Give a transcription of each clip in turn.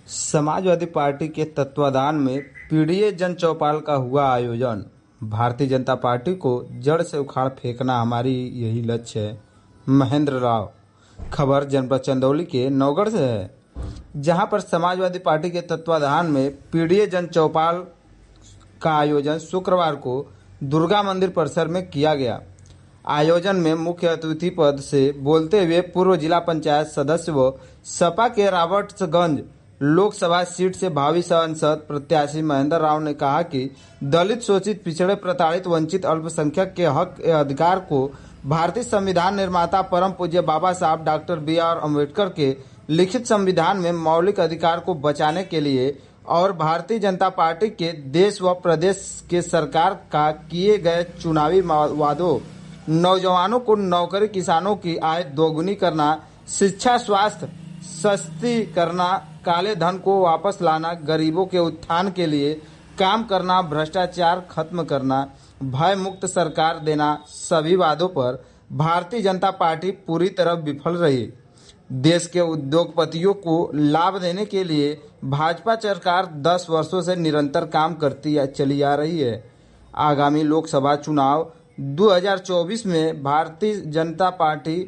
Samajwadi party के तत्वाधान में पीडीए जन चौपाल का हुआ आयोजन। भारतीय जनता पार्टी को जड़ से उखाड़ फेंकना हमारी यही लक्ष्य है। महेंद्र राव। खबर जनपद चंदौली के नौगढ़ से है, जहां पर समाजवादी पार्टी के तत्वाधान में पीडीए जन चौपाल का आयोजन शुक्रवार को दुर्गा मंदिर परिसर में किया गया। आयोजन में मुख्य अतिथि पद से बोलते हुए पूर्व जिला पंचायत सदस्य व सपा के रॉबर्ट्सगंज लोकसभा सीट से भावी सांसद प्रत्याशी महेंद्र राव ने कहा कि दलित, शोषित, पिछड़े, प्रताड़ित, वंचित, अल्पसंख्यक के हक अधिकार को भारतीय संविधान निर्माता परम पूज्य बाबा साहब डॉक्टर बी.आर. अम्बेडकर के लिखित संविधान में मौलिक अधिकार को बचाने के लिए और भारतीय जनता पार्टी के देश व प्रदेश के सरकार का किए गए चुनावी वादों, नौजवानों को नौकरी, किसानों की आय दोगुनी करना, शिक्षा, स्वास्थ्य सस्ती करना, काले धन को वापस लाना, गरीबों के उत्थान के लिए काम करना, भ्रष्टाचार खत्म करना, भय मुक्त सरकार देना, सभी वादों पर भारतीय जनता पार्टी पूरी तरह विफल रही। देश के उद्योगपतियों को लाभ देने के लिए भाजपा सरकार 10 वर्षों से निरंतर काम करती चली आ रही है। आगामी लोकसभा चुनाव 2024 में भारतीय जनता पार्टी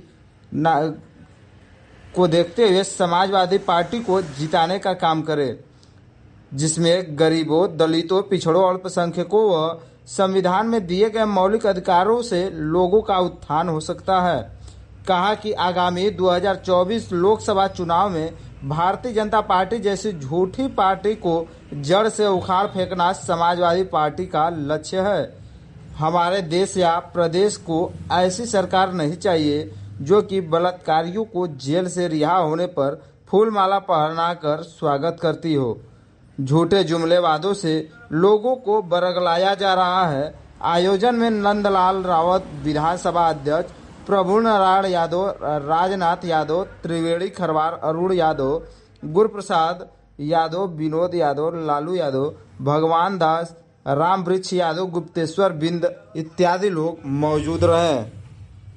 को देखते हुए समाजवादी पार्टी को जिताने का काम करे, जिसमें गरीबों, दलितों, पिछड़ों, अल्पसंख्यकों व संविधान में दिए गए मौलिक अधिकारों से लोगों का उत्थान हो सकता है। कहा कि आगामी 2024 लोकसभा चुनाव में भारतीय जनता पार्टी जैसी झूठी पार्टी को जड़ से उखाड़ फेंकना समाजवादी पार्टी का लक्ष्य है। हमारे देश या प्रदेश को ऐसी सरकार नहीं चाहिए जो कि बलात्कारियों को जेल से रिहा होने पर फूलमाला पहनाकर स्वागत करती हो। झूठे जुमले वादों से लोगों को बरगलाया जा रहा है। आयोजन में नंदलाल रावत, विधानसभा अध्यक्ष प्रभुनारायण यादव, राजनाथ यादव, त्रिवेणी खरवार, अरुण यादव, गुरुप्रसाद यादव, विनोद यादव, लालू यादव, भगवान दास, रामवृक्ष यादव, गुप्तेश्वर बिंद इत्यादि लोग मौजूद रहे।